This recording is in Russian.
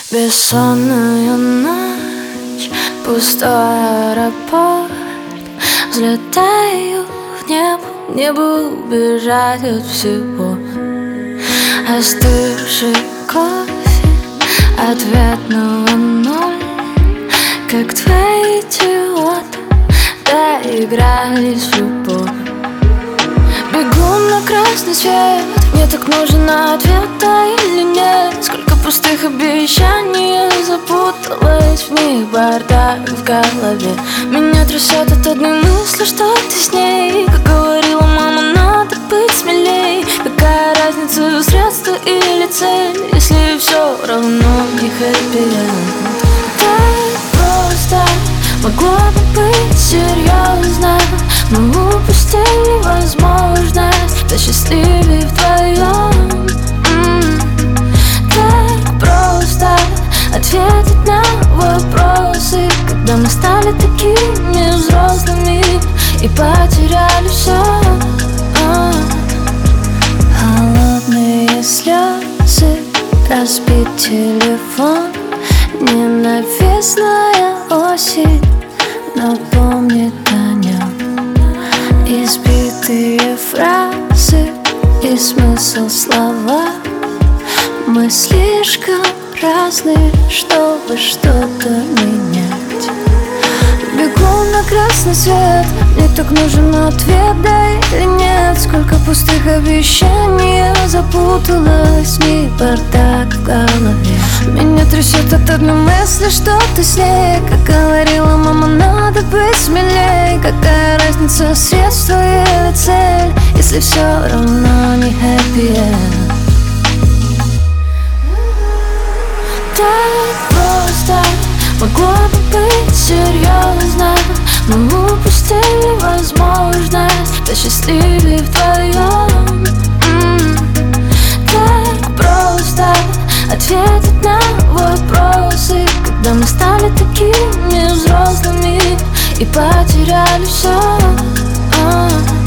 Бессонная ночь, пустой аэропорт. Взлетаю в небо убежать от всего. Остывший кофе, ответного ноль. Как твои идиоты доигрались в любовь. Бегу на красный свет, мне так нужен ответ, да или нет. Сколько пустых обещаний, я запуталась в них, бардак в голове. Меня трясет от одной мысли, что ты с ней. Как говорила мама, надо быть смелей. Какая разница, средство или цель, если все равно не хэппи-энд? Так просто могло бы быть серьезно. Мы упустили возможность быть счастливее вдвоем. Так просто ответить на вопросы, когда мы стали такими взрослыми и потеряли все. Холодные слезы, разбит телефон, ненавистная осень, но помнит о нем. Избитые фразы и смысл слова. Мы слишком разные, чтобы что-то менять. Бегу на красный свет, мне так нужен ответ, да или нет. Сколько пустых обещаний, я запуталась в них, бардак в голове. Меня трясет от одной мысли, что ты с ней. Как говорила мама, надо быть смелей. Какая разница, средство или цель, если все равно не хэппи-энд? Так просто могло бы быть серьезно. Мы упустили возможность быть счастливее вдвоем. Так просто ответить на вопросы, когда мы стали такими взрослыми и потеряли все.